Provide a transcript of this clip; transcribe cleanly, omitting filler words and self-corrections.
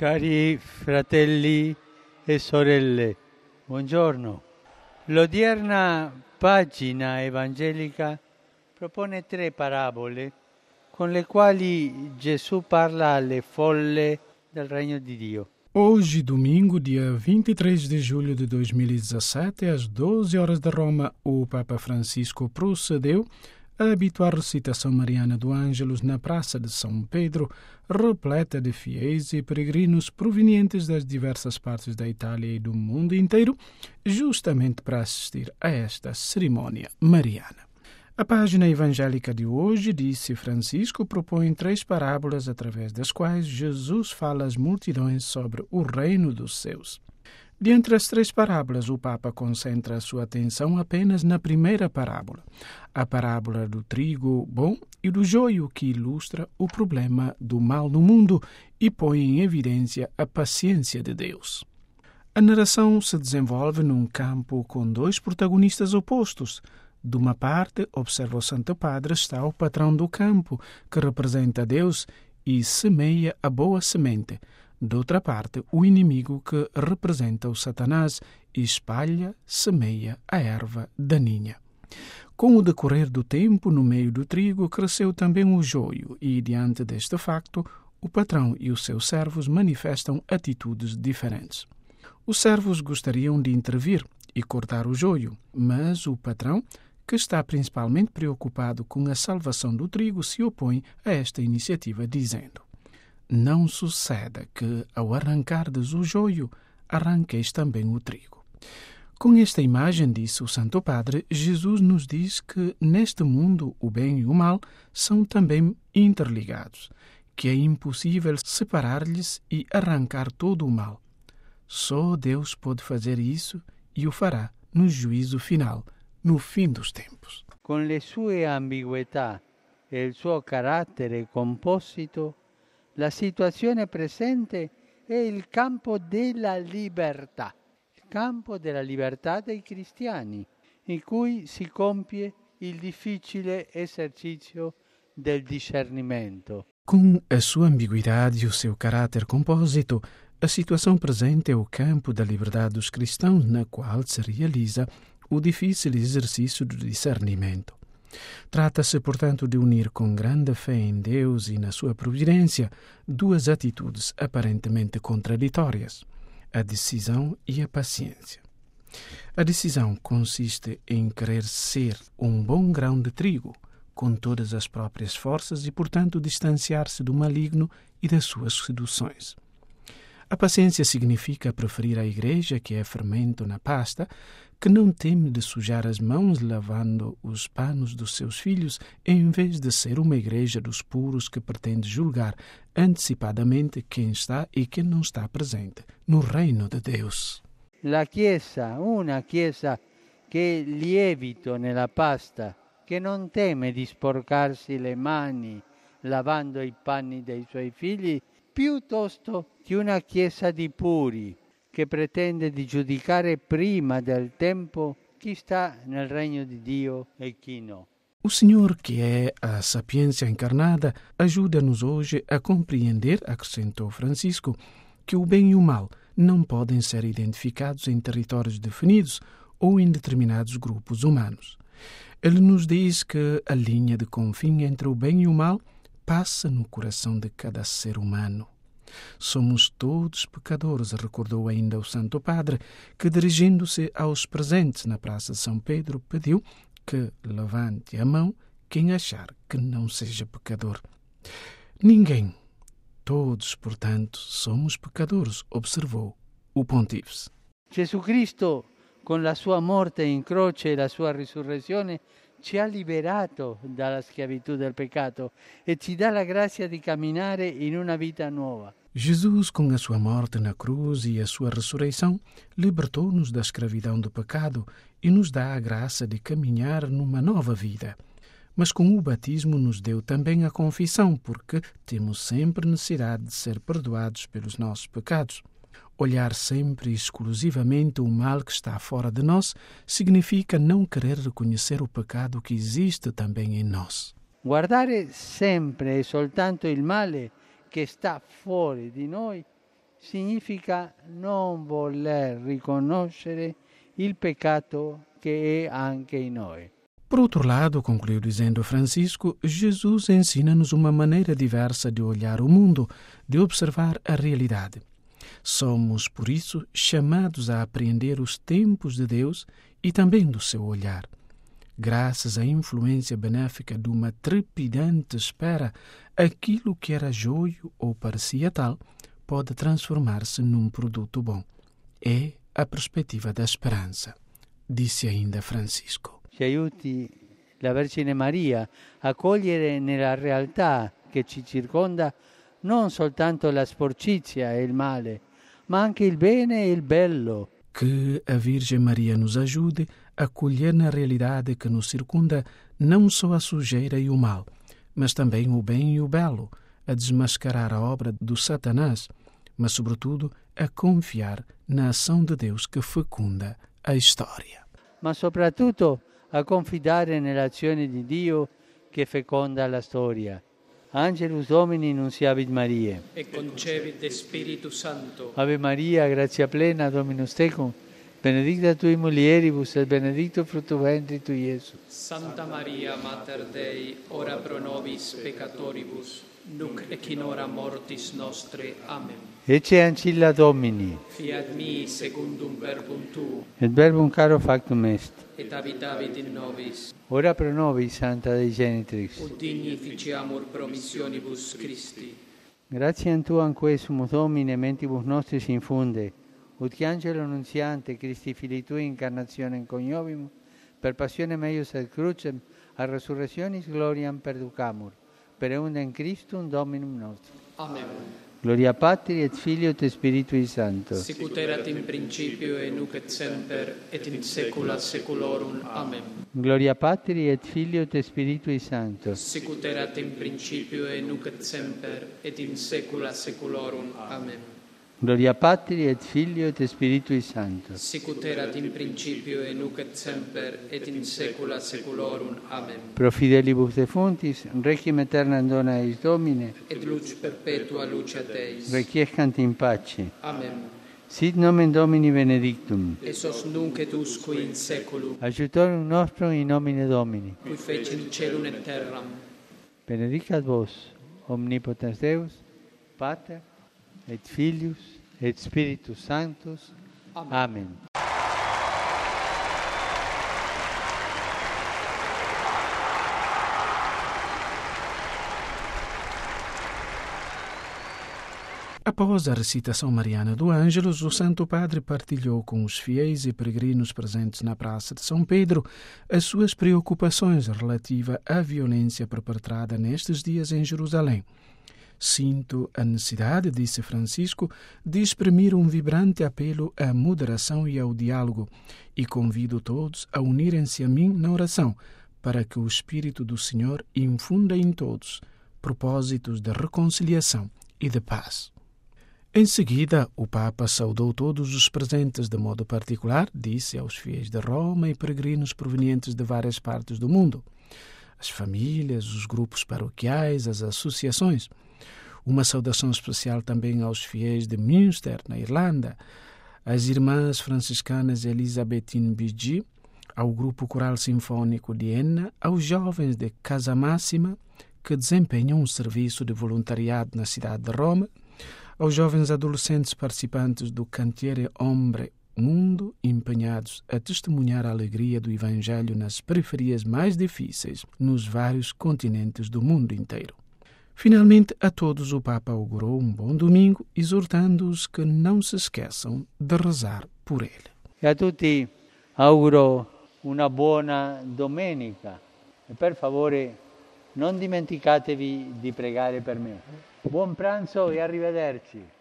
Cari fratelli e sorelle, buongiorno. L'odierna pagina evangelica propone 3 parabole con le quali Gesù parla alle folle del regno di Dio. Hoje, domingo, dia 23 de julho de 2017, às 12 horas de Roma, o Papa Francisco procedeu a habitual recitação mariana do Ângelus na Praça de São Pedro, repleta de fiéis e peregrinos provenientes das diversas partes da Itália e do mundo inteiro, justamente para assistir a esta cerimônia mariana. A página evangélica de hoje, disse Francisco, propõe 3 parábolas através das quais Jesus fala às multidões sobre o reino dos céus. Dentre as 3 parábolas, o Papa concentra a sua atenção apenas na primeira parábola, a parábola do trigo bom e do joio, que ilustra o problema do mal no mundo e põe em evidência a paciência de Deus. A narração se desenvolve num campo com 2 protagonistas opostos. De uma parte, observa o Santo Padre, está o patrão do campo, que representa Deus e semeia a boa semente. De outra parte, o inimigo, que representa o Satanás, espalha, semeia a erva daninha. Com o decorrer do tempo, no meio do trigo, cresceu também o joio e, diante deste facto, o patrão e os seus servos manifestam atitudes diferentes. Os servos gostariam de intervir e cortar o joio, mas o patrão, que está principalmente preocupado com a salvação do trigo, se opõe a esta iniciativa, dizendo: não suceda que, ao arrancardes o joio, arranqueis também o trigo. Com esta imagem, disse o Santo Padre, Jesus nos diz que neste mundo o bem e o mal são também interligados, que é impossível separar-lhes e arrancar todo o mal. Só Deus pode fazer isso e o fará no juízo final, no fim dos tempos. Con le sue ambiguità e il suo carattere composito, la situazione presente è il campo della libertà dei cristiani, in cui si compie il difficile esercizio del discernimento. Com a sua ambiguidade e o seu caráter compósito, a situação presente é o campo da liberdade dos cristãos, na qual se realiza o difícil exercício do discernimento. Trata-se, portanto, de unir com grande fé em Deus e na sua providência 2 atitudes aparentemente contraditórias: a decisão e a paciência. A decisão consiste em querer ser um bom grão de trigo, com todas as próprias forças e, portanto, distanciar-se do maligno e das suas seduções. A paciência significa preferir a igreja, que é fermento na pasta, que não teme de sujar as mãos lavando os panos dos seus filhos, em vez de ser uma igreja dos puros que pretende julgar antecipadamente quem está e quem não está presente no reino de Deus. La Chiesa, una Chiesa che è lievito nella pasta, che non teme di sporcarsi le mani lavando i panni dei suoi figli, piuttosto che una Chiesa di puri, che pretende di giudicare prima del tempo chi sta nel regno di Dio e chi no. O Senhor, que é a sapiência encarnada, ajuda-nos hoje a compreender, acrescentou Francisco, que o bem e o mal não podem ser identificados em territórios definidos ou em determinados grupos humanos. Ele nos diz que a linha de confim entre o bem e o mal passa no coração de cada ser humano. Somos todos pecadores, recordou ainda o Santo Padre, que, dirigindo-se aos presentes na Praça de São Pedro, pediu que levante a mão quem achar que não seja pecador. Ninguém, todos, portanto, somos pecadores, observou o Pontífice. Gesù Cristo, con la sua morte in croce e la sua risurrezione, ci ha liberato dalla schiavitù del peccato e ci dà la grazia di camminare in una vita nuova. Jesus, com a sua morte na cruz e a sua ressurreição, libertou-nos da escravidão do pecado e nos dá a graça de caminhar numa nova vida. Mas com o batismo nos deu também a confissão, porque temos sempre necessidade de ser perdoados pelos nossos pecados. Olhar sempre e exclusivamente o mal que está fora de nós significa não querer reconhecer o pecado que existe também em nós. Guardare sempre e soltanto il male che sta fuori di noi significa non voler riconoscere il peccato che è anche in noi. Por outro lado, concluiu dizendo Francisco, Jesus ensina-nos uma maneira diversa de olhar o mundo, de observar a realidade. Somos, por isso, chamados a apreender os tempos de Deus e também do seu olhar. Graças à influência benéfica de uma trepidante espera, aquilo que era joio ou parecia tal pode transformar-se num produto bom. É a perspectiva da esperança, disse ainda Francisco. Ci aiuti la Vergine Maria a cogliere nella realtà che ci circonda non soltanto la sporcizia e il male, ma anche il bene e il bello. Que a Virgem Maria nos ajude a colher na realidade que nos circunda não só a sujeira e o mal, mas também o bem e o belo, a desmascarar a obra do Satanás, mas sobretudo a confiar na ação de Deus que fecunda a história. Ma soprattutto a confidare nell'azione di Dio che feconda la storia. Angelus Domini nunciavit Mariae. E concepit Spiritus Sancto. Ave Maria, gratia plena, Dominus tecum, benedicta tui mulieribus et benedictus fructus ventris tui, Iesus. Santa Maria, Mater Dei, ora pro nobis peccatoribus, nunc et in hora mortis nostre. Amen. Ecce ancilla Domini, Fiat mi secundum verbum tu, et verbum caro factum est. et habitavit in nobis. Ora pro nobis, Santa Dei Genitrix. Ut digni ficiamur promissionibus Christi. Gratiam Tuam quesumus Domine mentibus nostris infunde, ut che angelo nunziante Christi Filii Tui incarnationem coniovimus, per passionem eius et crucem, a resurrectionis gloriam perducamur, per eundem Christum Dominum nostrum. Amen. Gloria Patri et Filio et Spiritui Sancto. Sicut erat in principio et nunc et semper et in saecula saeculorum. Amen. Gloria Patri et Filio et Spiritui Sancto. Sicut erat in principio et nunc et semper et in saecula saeculorum. Amen. Gloria Patri et Filio et Spiritui Sancto. Sicut erat in principio et nunc et semper et in saecula saeculorum. Amen. Pro fidelibus defunctis, requiem aeternam dona eis Domine, Et lux perpetua luceat eis. requiescant in pace. Amen. Sit nomen Domini benedictum. Esos nunc et usque in saeculum, Aiutorium nostrum in nomine Domini. qui fecit caelum et terram. Benedicat vos, omnipotens Deus, Pater, et Filius, et Spiritus Sanctus. Amen. Após a recitação mariana do Ângelus, o Santo Padre partilhou com os fiéis e peregrinos presentes na Praça de São Pedro as suas preocupações relativas à violência perpetrada nestes dias em Jerusalém. Sinto a necessidade, disse Francisco, de exprimir um vibrante apelo à moderação e ao diálogo e convido todos a unirem-se a mim na oração para que o Espírito do Senhor infunda em todos propósitos de reconciliação e de paz. Em seguida, o Papa saudou todos os presentes de modo particular, disse aos fiéis de Roma e peregrinos provenientes de várias partes do mundo, as famílias, os grupos paroquiais, as associações. Uma saudação especial também aos fiéis de Münster, na Irlanda, às irmãs franciscanas Elisabethine Bigi, ao grupo coral sinfônico de Enna, aos jovens de Casamássima, que desempenham um serviço de voluntariado na cidade de Roma, aos jovens adolescentes participantes do Cantiere Hombre Mundo, empenhados a testemunhar a alegria do Evangelho nas periferias mais difíceis, nos vários continentes do mundo inteiro. Finalmente, a todos o Papa augurou um bom domingo, exortando-os que não se esqueçam de rezar por ele. E a tutti auguro una buona domenica e per favore non dimenticatevi di pregare per me. Buon pranzo e arrivederci.